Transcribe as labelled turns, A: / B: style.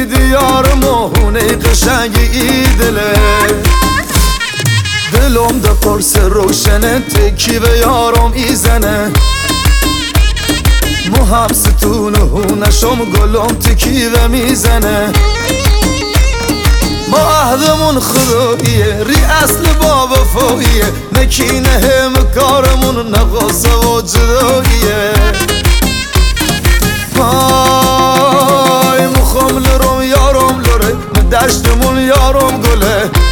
A: دیدی یار مهونه قشنگ ایدله دلم ده قرص روشنه تکی به یارم ایزنه مو هم ستون هونشم گلم تکی و میزنه ما عهدمون خداییه ری اصل با وفاییه نکینه هم کارمون نقاصه و جداییه های مخم لرم یارم لره دشتمون یارم گله